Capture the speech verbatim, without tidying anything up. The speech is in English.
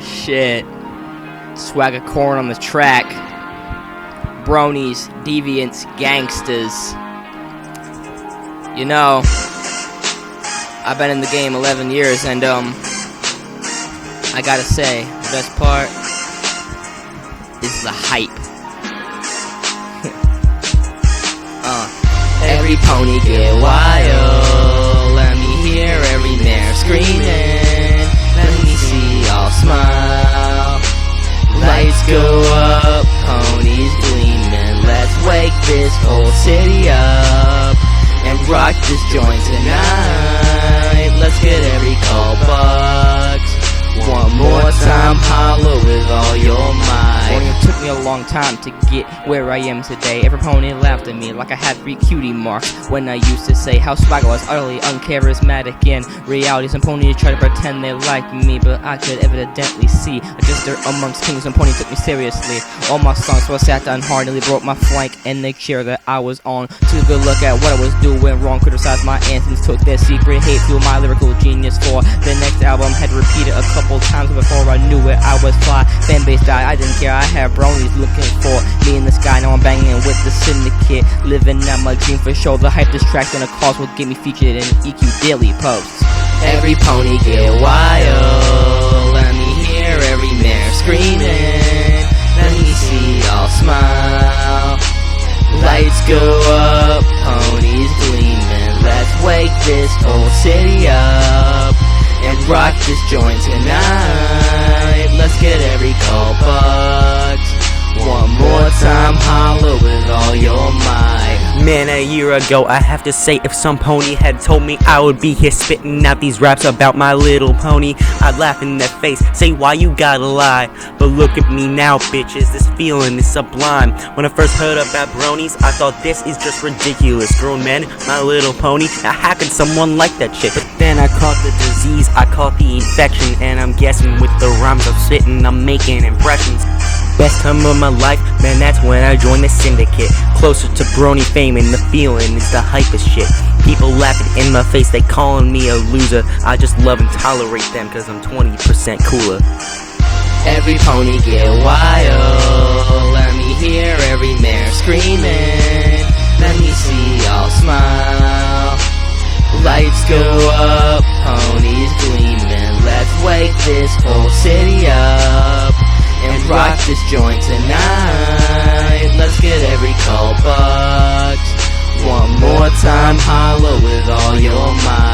shit. Swagger corn on the track. Bronies, deviants, gangsters. You know, I've been in the game eleven years, and um, I gotta say, the best part is the hype. uh, every pony get wild. Let me hear every mare screaming. Let me see y'all smile. Lights go up, ponies gleaming. Let's wake this whole city up and rock this joint tonight. Let's get every call bucks. One more time, holler with all your might. Well, it took me a long time to get where I am today. Every pony laughed at me like I had three cutie marks when I used to say how Swagger was utterly uncharismatic. In reality, some ponies try to pretend they like me, but I could evidently see I just there amongst kings. Some ponies took me seriously. All my songs, so I sat down hard, nearly broke my flank and the chair that I was on. Took a good look at what I was doing wrong, criticized my anthems, took their secret hate, fueled my lyrical genius for the next album. Had to repeat it a couple times before I knew it. I was fly, fan base died, I didn't care. I had bronies looking for me in the sky. Now I'm banging with the syndicate, living out my dream for sure. The hype distraction the cause will get me featured in E Q daily posts. Every pony get wild. Let me hear every mare screaming. Let me see y'all smile. Lights go up, ponies gleaming. Let's wake this whole city up and rock this joint tonight. Let's get every call bucks. One more time, holler with all your might. Man, a year ago, I have to say, if some pony had told me I would be here spitting out these raps about My Little Pony, I'd laugh in their face, say why you gotta lie. But look at me now, bitches, this feeling is sublime. When I first heard about bronies, I thought this is just ridiculous. Grown men, My Little Pony, now how can someone like that shit? But then I caught the disease, I caught the infection, and I'm guessing with the rhymes I'm spitting, I'm making impressions. Best time of my life, man, that's when I joined the syndicate. Closer to brony fame, and the feeling is the hypest shit. People laughing in my face, they calling me a loser. I just love and tolerate them, cause I'm twenty percent cooler. Every pony get wild. Let me hear every mare screaming. Let me see y'all smile. Lights go up, ponies gleaming. Let's wake this whole city up and rock this joint tonight. Let's get every call bucks. One more time, holler with all your might.